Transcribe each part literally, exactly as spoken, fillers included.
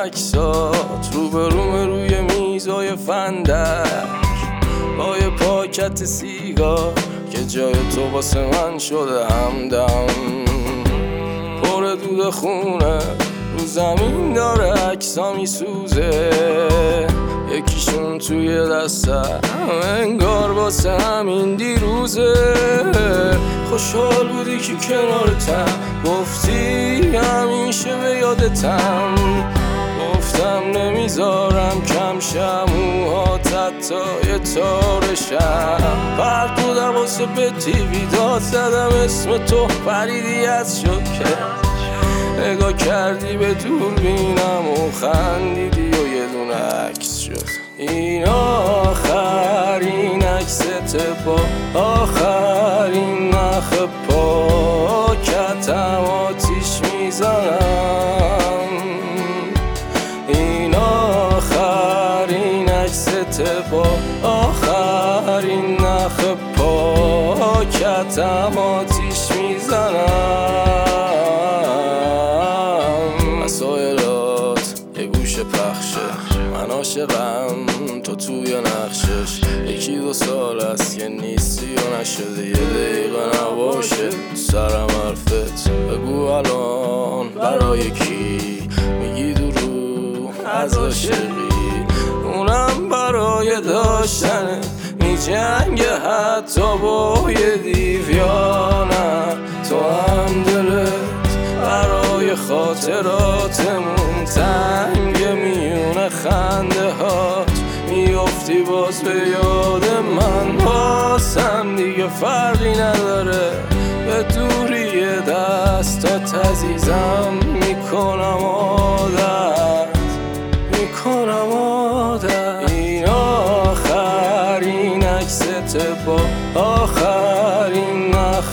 عکسات رو به روم روی میزای فندک با یه پاکت سیگار که جای تو واسه من شده همدم. پر دود خونه رو زمین داره عکسا میسوزه، یکیشون توی دستم انگار واسه همین دیروزه. خوشحال بودی که کنارتم، گفتی همیشه به یادتم. گفتم نمیذارم کم شم موهات حتی یه تارشم. پرد بودم واسه به تیوی داد زدم اسم تو پریدی از شکر. نگاه کردی به دوربینم و خندیدی و یه دونه عکس شد. این آخرین عکست با آخرین نخ پاکتم آتیش میزنم. این آخرین عکست با آخرین نخ پاکتم آتیش میزنم. یه گوشه پخشه من عاشقم تو توی نقشش. یکی دو سال است که نیستی و نشده یه دقیقه نباشه سرم حرفت. بگو الان برای کی میگی درو از عاشقی؟ اونم برای داشتنه می جنگه حتی با یه دیو یا نه. تو هم دلت برای خاطراتمون تنگ میونه خنده هات میافتی باز به یاد من. باسم دیگه فرقی نداره به دوری دستات عزیزم میکنم عادت میکنم عادت. این آخرین عکست با آخرین نخ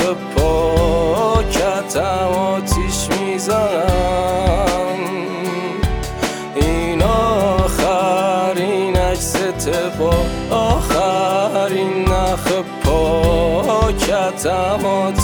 پاکتم آتیش میزنم. این آخرین عکست با آخرین نخ پاکتم آتیش